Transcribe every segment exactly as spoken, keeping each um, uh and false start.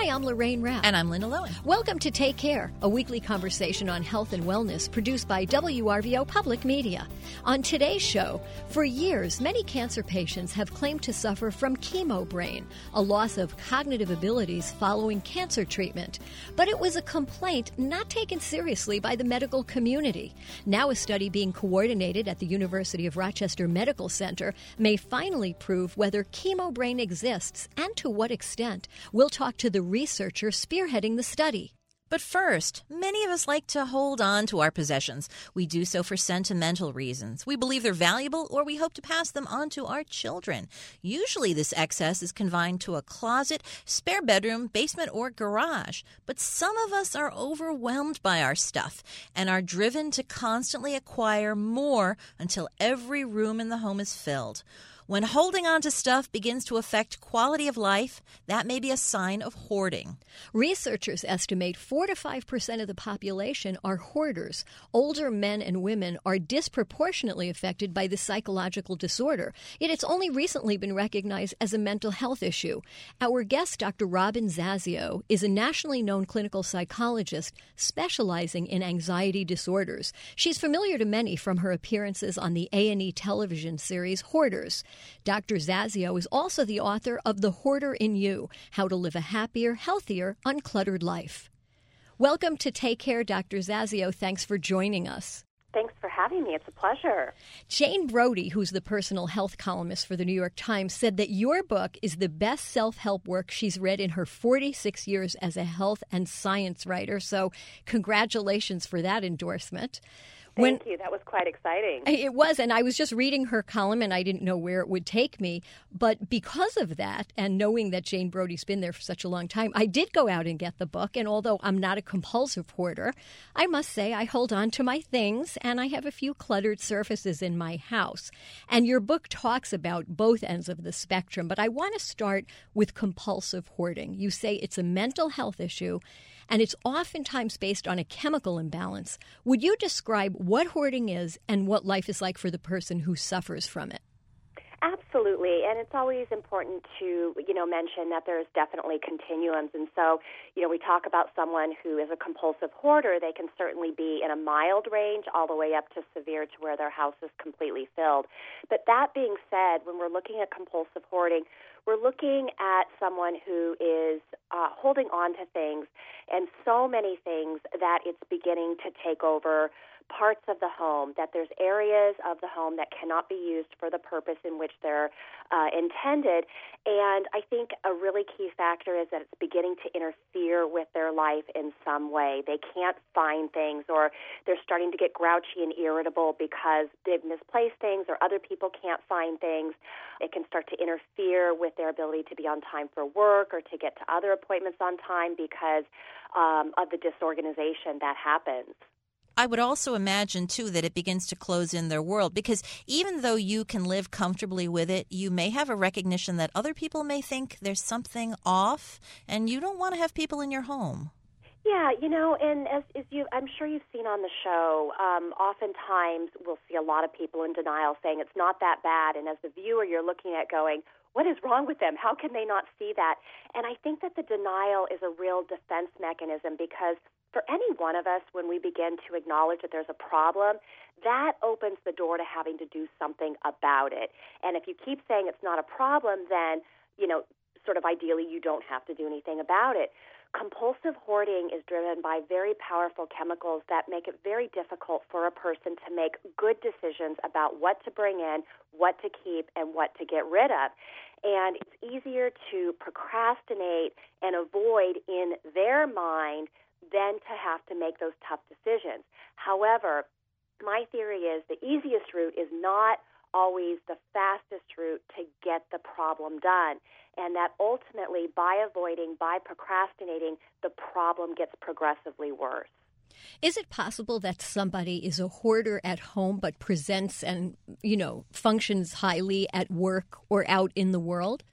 Hi, I'm Lorraine Rapp. And I'm Linda Lowen. Welcome to Take Care, a weekly conversation on health and wellness produced by W R V O Public Media. On today's show, for years, many cancer patients have claimed to suffer from chemo brain, a loss of cognitive abilities following cancer treatment. But it was a complaint not taken seriously by the medical community. Now a study being coordinated at the University of Rochester Medical Center may finally prove whether chemo brain exists and to what extent. We'll talk to the researcher spearheading the study. But first, many of us like to hold on to our possessions. We do so for sentimental reasons. We believe they're valuable, or we hope to pass them on to our children. Usually this excess is confined to a closet, spare bedroom, basement, or garage. But some of us are overwhelmed by our stuff and are driven to constantly acquire more until every room in the home is filled. When holding on to stuff begins to affect quality of life, that may be a sign of hoarding. Researchers estimate four to five percent of the population are hoarders. Older men and women are disproportionately affected by this psychological disorder, yet it's only recently been recognized as a mental health issue. Our guest, Doctor Robin Zazio, is a nationally known clinical psychologist specializing in anxiety disorders. She's familiar to many from her appearances on the A and E television series Hoarders. Doctor Zazio is also the author of The Hoarder in You, How to Live a Happier, Healthier, Uncluttered Life. Welcome to Take Care, Doctor Zazio. Thanks for joining us. Thanks for having me. It's a pleasure. Jane Brody, who's the personal health columnist for the New York Times, said that your book is the best self-help work she's read in her forty-six years as a health and science writer. So congratulations for that endorsement. Thank when, you. That was quite exciting. It was, and I was just reading her column, and I didn't know where it would take me. But because of that, and knowing that Jane Brody's been there for such a long time, I did go out and get the book. And although I'm not a compulsive hoarder, I must say I hold on to my things, and I have a few cluttered surfaces in my house. And your book talks about both ends of the spectrum, but I want to start with compulsive hoarding. You say it's a mental health issue, and it's oftentimes based on a chemical imbalance. Would you describe what hoarding is and what life is like for the person who suffers from it? Absolutely, and it's always important to, you know, mention that there's definitely continuums. And so, you know, we talk about someone who is a compulsive hoarder. They can certainly be in a mild range all the way up to severe to where their house is completely filled. But that being said, when we're looking at compulsive hoarding, we're looking at someone who is uh, holding on to things, and so many things that it's beginning to take over parts of the home, that there's areas of the home that cannot be used for the purpose in which they're uh, intended. And I think a really key factor is that it's beginning to interfere with their life in some way. They can't find things, or they're starting to get grouchy and irritable because they've misplaced things, or other people can't find things. It can start to interfere with their ability to be on time for work or to get to other appointments on time because um, of the disorganization that happens. I would also imagine, too, that it begins to close in their world, because even though you can live comfortably with it, you may have a recognition that other people may think there's something off, and you don't want to have people in your home. Yeah, you know, and as, as you, I'm sure you've seen on the show, um, oftentimes we'll see a lot of people in denial saying it's not that bad, and as the viewer, you're looking at going, what is wrong with them? How can they not see that? And I think that the denial is a real defense mechanism, because for any one of us, when we begin to acknowledge that there's a problem, that opens the door to having to do something about it. And if you keep saying it's not a problem, then, you know, sort of ideally you don't have to do anything about it. Compulsive hoarding is driven by very powerful chemicals that make it very difficult for a person to make good decisions about what to bring in, what to keep, and what to get rid of. And it's easier to procrastinate and avoid in their mind than to have to make those tough decisions. However, my theory is the easiest route is not always the fastest route to get the problem done, and that ultimately by avoiding, by procrastinating, the problem gets progressively worse. Is it possible that somebody is a hoarder at home but presents and, you know, functions highly at work or out in the world?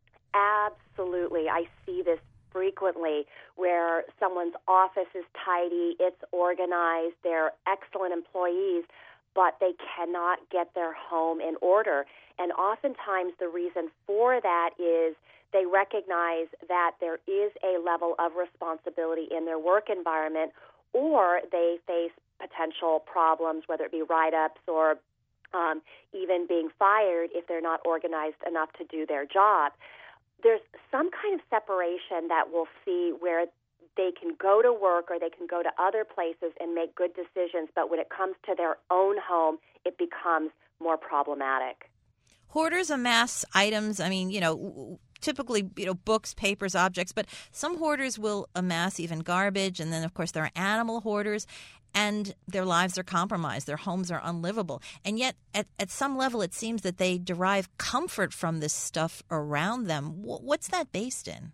Absolutely. I see this frequently, where someone's office is tidy, it's organized, they're excellent employees, but they cannot get their home in order. And oftentimes the reason for that is they recognize that there is a level of responsibility in their work environment, or they face potential problems, whether it be write-ups or um, even being fired if they're not organized enough to do their job. There's some kind of separation that we'll see where they can go to work or they can go to other places and make good decisions, but when it comes to their own home, it becomes more problematic. Hoarders amass items, I mean, you know, typically, you know, books, papers, objects, but some hoarders will amass even garbage. And then, of course, there are animal hoarders, and their lives are compromised. Their homes are unlivable. And yet, at, at some level, it seems that they derive comfort from this stuff around them. What's that based in?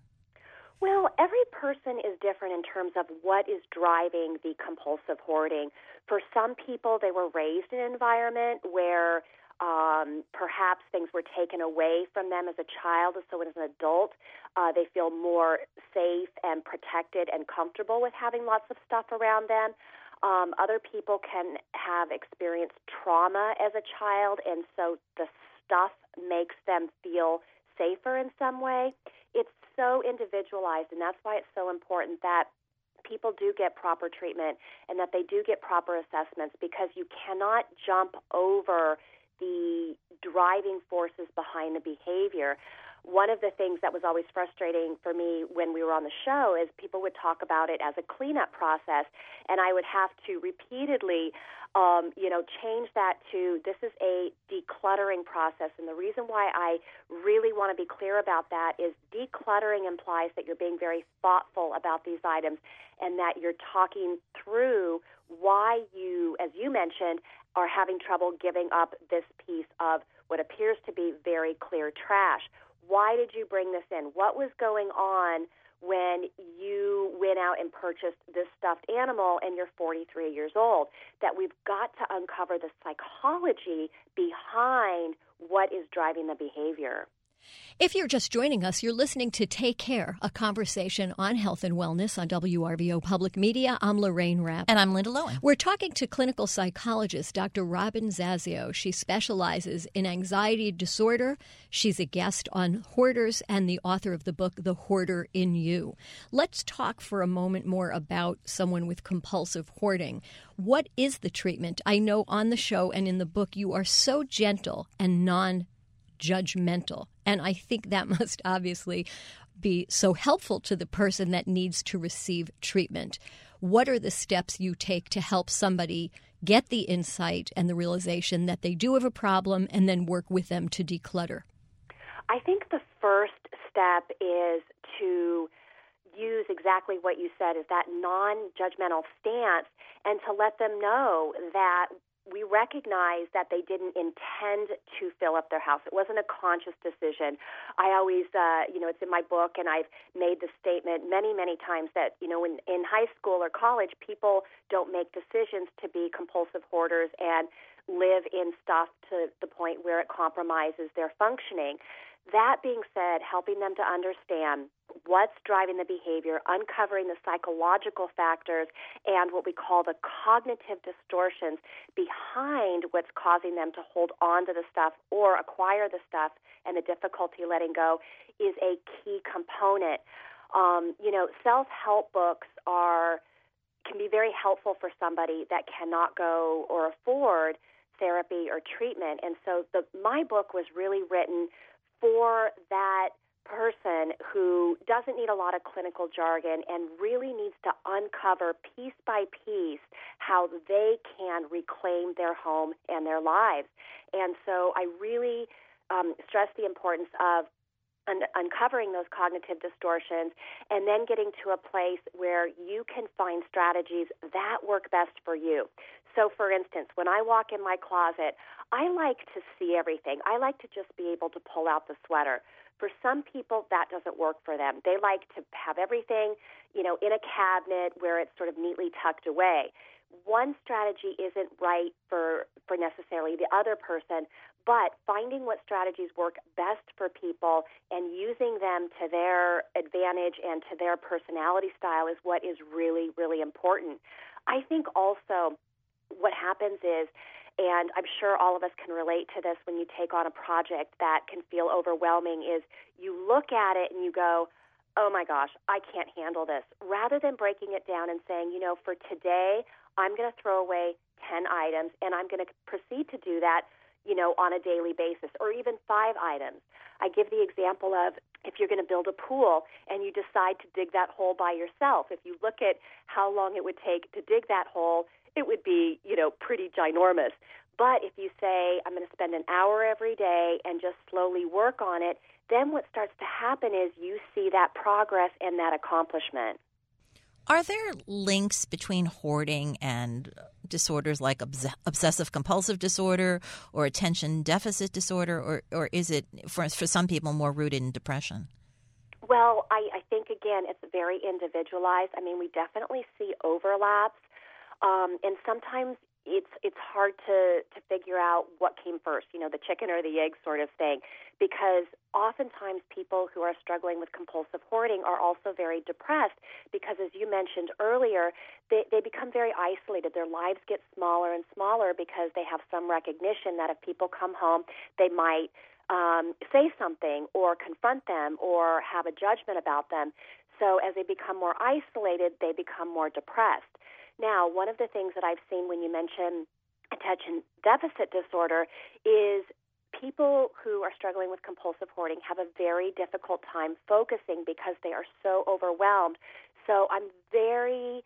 Well, every person is different in terms of what is driving the compulsive hoarding. For some people, they were raised in an environment where um, perhaps things were taken away from them as a child, so as an adult, uh, they feel more safe and protected and comfortable with having lots of stuff around them. Um, other people can have experienced trauma as a child, and so the stuff makes them feel safer in some way. It's so individualized, and that's why it's so important that people do get proper treatment and that they do get proper assessments, because you cannot jump over the driving forces behind the behavior. One of the things that was always frustrating for me when we were on the show is people would talk about it as a cleanup process, and I would have to repeatedly um, you know, change that to this is a decluttering process. And the reason why I really want to be clear about that is decluttering implies that you're being very thoughtful about these items and that you're talking through why you, as you mentioned, are having trouble giving up this piece of what appears to be very clear trash. Why did you bring this in? What was going on when you went out and purchased this stuffed animal and you're forty-three years old? That we've got to uncover the psychology behind what is driving the behavior. If you're just joining us, you're listening to Take Care, a conversation on health and wellness on W R V O Public Media. I'm Lorraine Rapp. And I'm Linda Lowen. We're talking to clinical psychologist Doctor Robin Zazio. She specializes in anxiety disorder. She's a guest on Hoarders and the author of the book, The Hoarder in You. Let's talk for a moment more about someone with compulsive hoarding. What is the treatment? I know on the show and in the book you are so gentle and non judgmental. And I think that must obviously be so helpful to the person that needs to receive treatment. What are the steps you take to help somebody get the insight and the realization that they do have a problem and then work with them to declutter? I think the first step is to use exactly what you said, is that non-judgmental stance, and to let them know that we recognize that they didn't intend to fill up their house. It wasn't a conscious decision. I always, uh, you know, it's in my book, and I've made the statement many, many times that, you know, in, in high school or college, people don't make decisions to be compulsive hoarders and live in stuff to the point where it compromises their functioning. That being said, helping them to understand what's driving the behavior, uncovering the psychological factors and what we call the cognitive distortions behind what's causing them to hold on to the stuff or acquire the stuff, and the difficulty letting go is a key component. Um, you know, self-help books are can be very helpful for somebody that cannot go or afford therapy or treatment. And so the, my book was really written for that person who doesn't need a lot of clinical jargon and really needs to uncover piece by piece how they can reclaim their home and their lives. And so I really um, stress the importance of un- uncovering those cognitive distortions and then getting to a place where you can find strategies that work best for you. So, for instance, when I walk in my closet, I like to see everything. I like to just be able to pull out the sweater. For some people, that doesn't work for them. They like to have everything, you know, in a cabinet where it's sort of neatly tucked away. One strategy isn't right for, for necessarily the other person, but finding what strategies work best for people and using them to their advantage and to their personality style is what is really, really important. I think also what happens is, and I'm sure all of us can relate to this when you take on a project that can feel overwhelming, is you look at it and you go, oh my gosh, I can't handle this. Rather than breaking it down and saying, you know, for today, I'm going to throw away ten items, and I'm going to proceed to do that, you know, on a daily basis, or even five items. I give the example of if you're going to build a pool and you decide to dig that hole by yourself. If you look at how long it would take to dig that hole, it would be, you know, pretty ginormous. But if you say, I'm going to spend an hour every day and just slowly work on it, then what starts to happen is you see that progress and that accomplishment. Are there links between hoarding and disorders like obs- obsessive-compulsive disorder or attention deficit disorder, or, or is it, for, for some people, more rooted in depression? Well, I, I think, again, it's very individualized. I mean, we definitely see overlaps, um, and sometimes it's it's hard to, to figure out what came first, you know, the chicken or the egg sort of thing, because oftentimes people who are struggling with compulsive hoarding are also very depressed because, as you mentioned earlier, they, they become very isolated. Their lives get smaller and smaller because they have some recognition that if people come home, they might um, say something or confront them or have a judgment about them. So as they become more isolated, they become more depressed. Now, one of the things that I've seen when you mention attention deficit disorder is people who are struggling with compulsive hoarding have a very difficult time focusing because they are so overwhelmed. So I'm very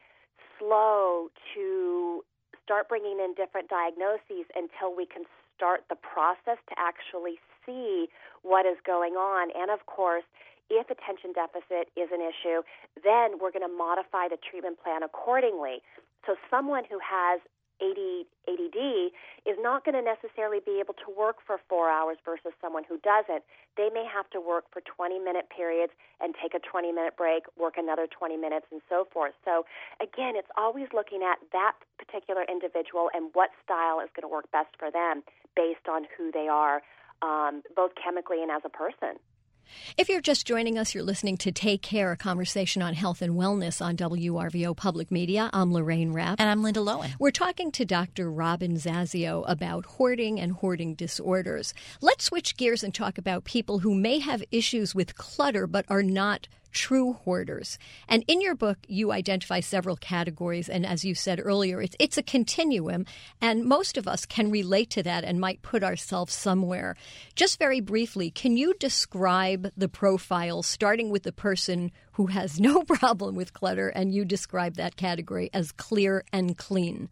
slow to start bringing in different diagnoses until we can start the process to actually see what is going on. And, of course, if attention deficit is an issue, then we're going to modify the treatment plan accordingly. So someone who has A D D is not going to necessarily be able to work for four hours versus someone who doesn't. They may have to work for twenty-minute periods and take a twenty-minute break, work another twenty minutes, and so forth. So, again, it's always looking at that particular individual and what style is going to work best for them based on who they are, um, both chemically and as a person. If you're just joining us, you're listening to Take Care, a conversation on health and wellness on W R V O Public Media. I'm Lorraine Rapp. And I'm Linda Lowen. We're talking to Doctor Robin Zazio about hoarding and hoarding disorders. Let's switch gears and talk about people who may have issues with clutter but are not true hoarders. And in your book, you identify several categories. And as you said earlier, it's, it's a continuum. And most of us can relate to that and might put ourselves somewhere. Just very briefly, can you describe the profile, starting with the person who has no problem with clutter, and you describe that category as clear and clean?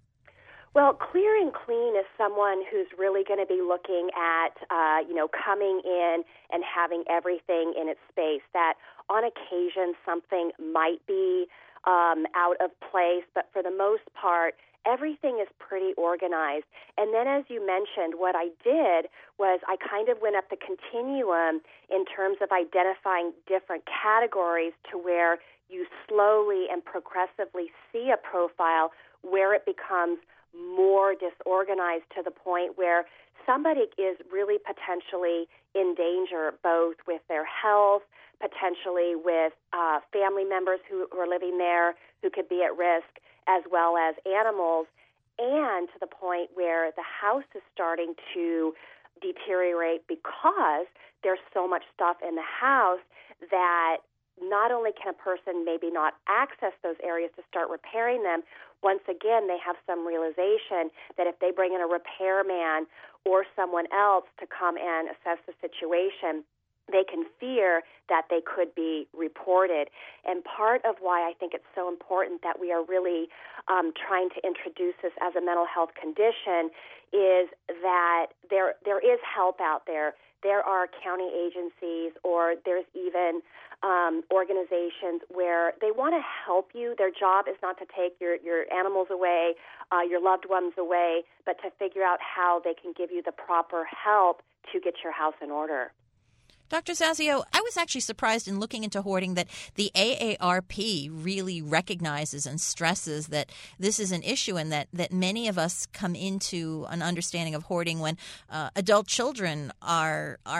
Well, clear and clean is someone who's really going to be looking at, uh, you know, coming in and having everything in its space. That on occasion something might be um, out of place, but for the most part, everything is pretty organized. And then, as you mentioned, what I did was I kind of went up the continuum in terms of identifying different categories to where you slowly and progressively see a profile where it becomes more disorganized to the point where somebody is really potentially in danger, both with their health, potentially with uh, family members who, who are living there who could be at risk, as well as animals, and to the point where the house is starting to deteriorate because there's so much stuff in the house that not only can a person maybe not access those areas to start repairing them, once again, they have some realization that if they bring in a repairman or someone else to come and assess the situation, they can fear that they could be reported. And part of why I think it's so important that we are really um, trying to introduce this as a mental health condition is that there there is help out there. There are county agencies, or there's even um, organizations where they want to help you. Their job is not to take your, your animals away, uh, your loved ones away, but to figure out how they can give you the proper help to get your house in order. Doctor Zazio, I was actually surprised in looking into hoarding that the A A R P really recognizes and stresses that this is an issue, and that, that many of us come into an understanding of hoarding when uh, adult children are are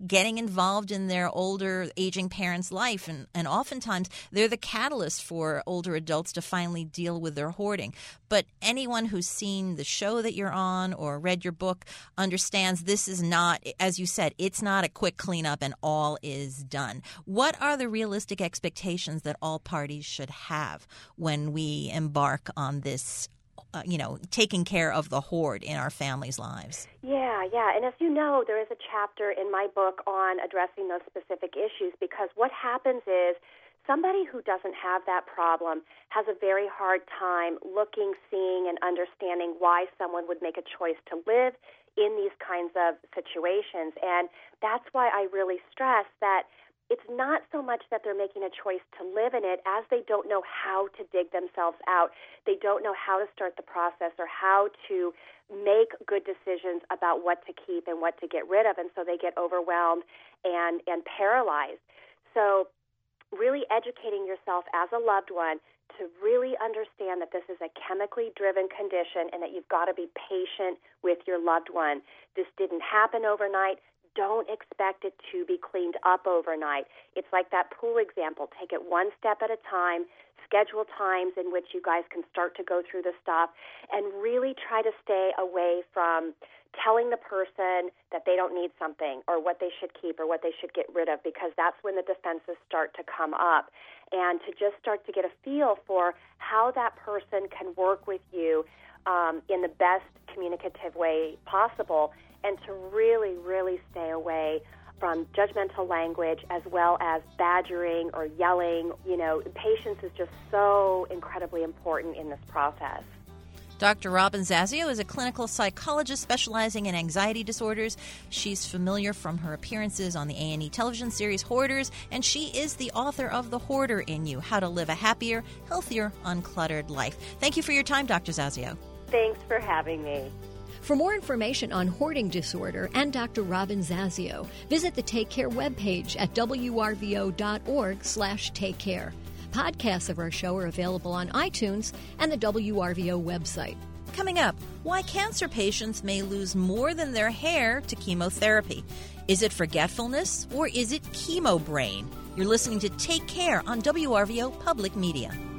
getting involved in their older, aging parents' life. And, and oftentimes, they're the catalyst for older adults to finally deal with their hoarding. But anyone who's seen the show that you're on or read your book understands this is not, as you said, it's not a quick cleanup and all is done. What are the realistic expectations that all parties should have when we embark on this, uh, you know, taking care of the hoard in our families' lives? Yeah, yeah. And as you know, there is a chapter in my book on addressing those specific issues, because what happens is somebody who doesn't have that problem has a very hard time looking, seeing, and understanding why someone would make a choice to live in these kinds of situations. And that's why I really stress that it's not so much that they're making a choice to live in it as they don't know how to dig themselves out. They don't know how to start the process or how to make good decisions about what to keep and what to get rid of, and so they get overwhelmed and, and paralyzed. So really educating yourself as a loved one to really understand that this is a chemically driven condition and that you've got to be patient with your loved one. This didn't happen overnight. Don't expect it to be cleaned up overnight. It's like that pool example. Take it one step at a time. Schedule times in which you guys can start to go through the stuff, and really try to stay away from telling the person that they don't need something or what they should keep or what they should get rid of, because that's when the defenses start to come up. And to just start to get a feel for how that person can work with you um, in the best communicative way possible, and to really, really stay away from judgmental language as well as badgering or yelling. You know, patience is just so incredibly important in this process. Doctor Robin Zazio is a clinical psychologist specializing in anxiety disorders. She's familiar from her appearances on the A and E television series Hoarders, and she is the author of The Hoarder in You, How to Live a Happier, Healthier, Uncluttered Life. Thank you for your time, Doctor Zazio. Thanks for having me. For more information on hoarding disorder and Doctor Robin Zazio, visit the Take Care webpage at w r v o dot org slash take care. Podcasts of our show are available on iTunes and the W R V O website. Coming up, why cancer patients may lose more than their hair to chemotherapy. Is it forgetfulness or is it chemo brain? You're listening to Take Care on W R V O Public Media.